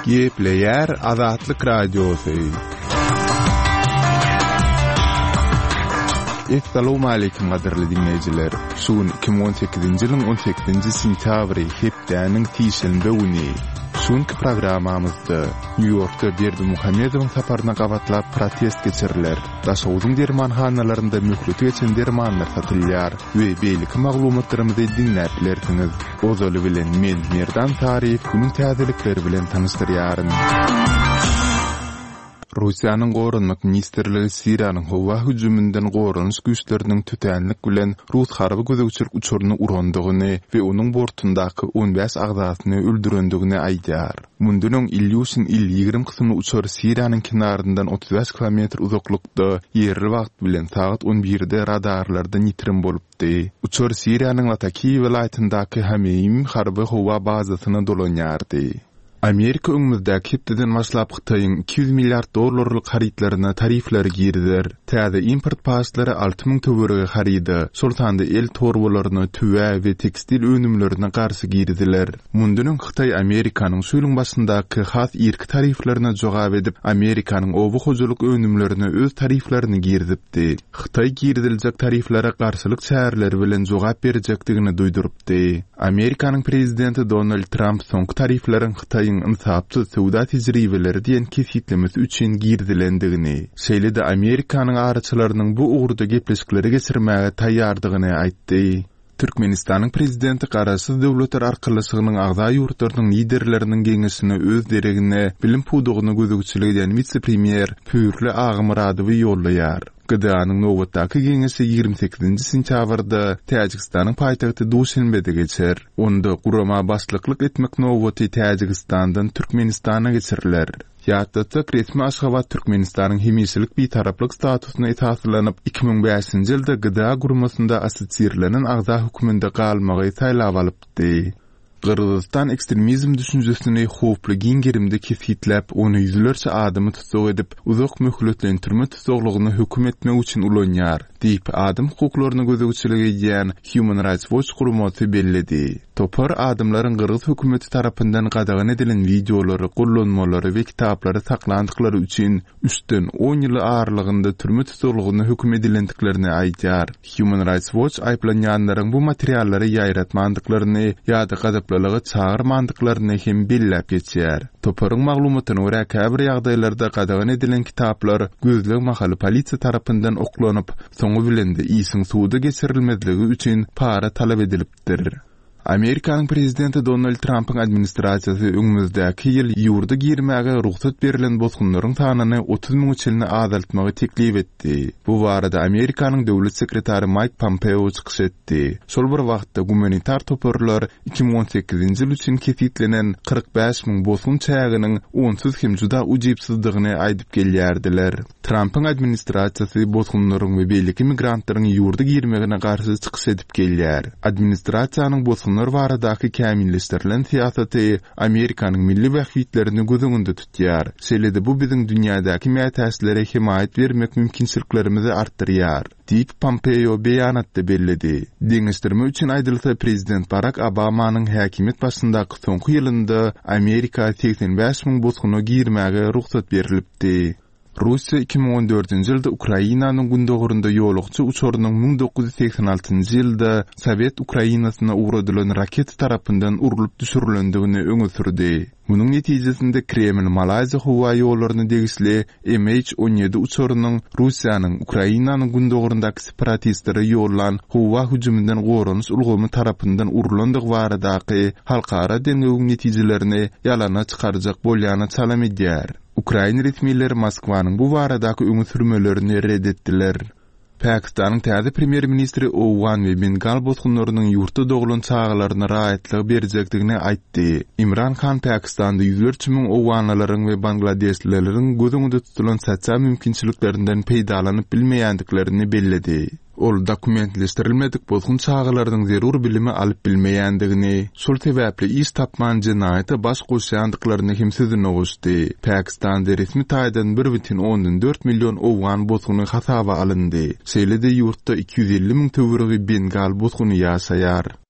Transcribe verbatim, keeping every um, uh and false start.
Gepleyer Azatlyk Radiosu. Assalamu alaykum gaderli dinleyijiler. Şuun iki bin on sekizinji ýylyň on sekizinji sentýabry hepdäniň tişinde uni. Şuunky programamyzda New Yorkda Berdimuhammedowyň saparyna gabatlap protest geçiriler. Daşawdyň dermanhanalarynda möhlet geçen dermanlar satylýar we beýlik maglumatlarymyzy dinläp bilersiňiz. Ozaly bilen men Merdan Tarif günüň täzelikleri bilen tanışdyrýaryn. Russiýanyň gorunlyk ministerligi Siriýanyň howa hüjümünden gorunç güýçleriniň tütänlik bilen Rus harby gözegçilik uçuryny urandygyny we onuň bortundaky on beş agzasyny öldürendigini aýdýar. Mundunyň Ilyushin il ýygrimi kysymly uçur Siriýanyň kinaryndan otuz beş kilometr uzaklykda ýerli wagt bilen saat on birde radarlarda nitrim bolupdy. Uçur Siriýanyň Latakiýa welaýatyndaky Hameim harby howa bazasyna dolanýardy. Amerika öňümizde hepdeden başlap Hytaýyň iki yüz milliard dollarlyk haritlaryna tarifler girdiler. Täze import paşlary alty ming töwerege haridy. Sultanda el torbalaryny, tüwe we tekstil önümlerine garşy girdiler. Mundunyň Hytaý Amerikanyň şuýlyň başyndaky has irki tariflerine jogap edip, Amerikanyň owu hojalyk önümlerine öz tariflerini girdipdi. Hytaý girdiljek tariflere garşylyk çäherleri bilen jogap berjekdigini duýdurupdy. Amerikanyň prezidenti Donald Trump soňky tarifleriň Hytaýyň insapsy sowda tejribeleri diýen kesitlemesi üçin girdilendigini, şeýle-de Amerikanyň araçylarynyň bu ugrda gepleşikleri geçirmäge taýýardygyny aýtdy. Türkmenistanyň prezidenti garaşsyz döwletler arkalyşygynyň agza ýurtlarynyň liderleriniň geňeşine öz deregine bilim pudugyny gözegçilik eden vice-premier Pürli Agmyradowy ýollaýar. Gıdanyň nowatdaky geňeşi ýygrimi sekizinji sentýabrda Täjikistanyň paýtagty Duşanbede geçer. Onda gurama başlyklyk etmek nowaty Täjikistandan Türkmenistana geçiriler. Ýa-da resmi Aşgabat Türkmenistanyň hemişilik bitaraplyk statusyna esaslanıp iki bin beşinji ýylda gıda gurmasynda assosiýerlenen agza höküminde galmagy saýlap alypdy. Gırgızistan ekstremizm düşünjesini howply giňgerimde kesitläp, ony ýüzlerçe adamy tutsuk edip, uzak möhletlendirme tutsuklygyny höküm etmek üçin ulanýar, diýip adam hukuklaryny gözegçilik edýän Human Rights Watch guramaty bellidi. Topar adamlaryň Gırgız hökümeti tarapyndan gadagan edilen videolary, gollanmalary we kitaplary saklandyklary üçin üçden on ýyl aralygynda türme tutsuklygyny höküm edilendiklerini aýdýar. Human Rights Watch aýplanýanlaryň bu materiallary ýaýratmandyklaryny ýa-da gadaplylygy çağırmandyklaryny hem bellep geçýär. Toparyň maglumatyna görä käbir ýagdaýlarda gadagan edilen kitaplar gözleg mahaly polisiýa tarapyndan oklanyp, soňy bilen de iýsiň suwda geçirilmezligi üçin para talap edilipdir. Amerikanyň prezidenti Donald Trump'yň administrasiýasy öňümüzdäki ýyl ýurda girmäge ruhsat berilen bozgunlaryň sanyny otuz miň çelini azaltmagy teklip etdi. Bu barada Amerikanyň döwlet sekretary Mike Pompeo çykyş etdi. Şol bir wagtda gumanitar toparlar iki bin on sekizinji ýyl üçin kesitlenen kırk beş miň bozgun çäginiň onsuz hem juda ujypsyzdygyny aýdyp gelýärdiler. Trump'yň administrasiýasy bozgunlaryň we beýlik migrantlaryň ýurda girmegine garşy çykyş edip gelýär. Administrasiýanyň bozgun Bunlar baradaky kämilleşdirilen siýasaty Amerikanyň milli wähitlerini gözüňde tutýar. Şeýle-de bu biziň dünýädäki mätäçlere himayet bermek mümkinçiliklerimizi artdyrýar, diýip Pompeo beýanatda bellidi. Deňişdirme üçin aýdylsa, prezident Barack Obamanyň häkimet başyndaky soňky ýylynda Amerika seksen beş miň bozguny girmäge ruhsat berilipdi. Russiýa iki bin on dördünji ýylda Ukrainanyň gündogurunda ýolukçy uçurynyň ming dokuz yüz seksen altynjy ýylda Sowet Ukrainasyna ugradylan raket tarapyndan urulyp düşürilendigini öňe sürdi. Munyň netijesinde Kreml Malaýa howa ýollaryny degisli M H on ýedi uçurynyň Russiýanyň Ukrainanyň gündogurundaky separatistleri ýollan howa hüjümünden gorunç ulgamy tarapyndan urulandyk baradaky halkara deňegiň netijelerini ýalana çykarjak bolýany salam edýär. Ukraina resmiýetleri Moskwanyň bu baradaky öňe sürmelerini reddetdiler. Pakistanyň täze premier ministri Owan we Bengal bozgunlarynyň ýurtda doglan çağalaryna rahatlyk berjekdigini aýtdy. Imran Khan Pakistanda ýüzlerçe miň Owanlaryň we Bangladeslilerin gözüňde tutulan saçsa mümkinçiliklerinden peýdalanyp bilmeýändiklerini belledi. Ol dokumentleştirilmedik bozgun çağalarynyň zerur bilimi alyp bilmeýändigini, şol sebäpli iş tapman jenaýaty baş goşýandyklaryny hem sözüne goşdy. Pakistanda resmi taýdan bir butun ondan dört million owan bozguny hasaba alyndy. Şeýle-de ýurtda iki yüz elli miň töweregi Bengal bozguny ýaşaýar.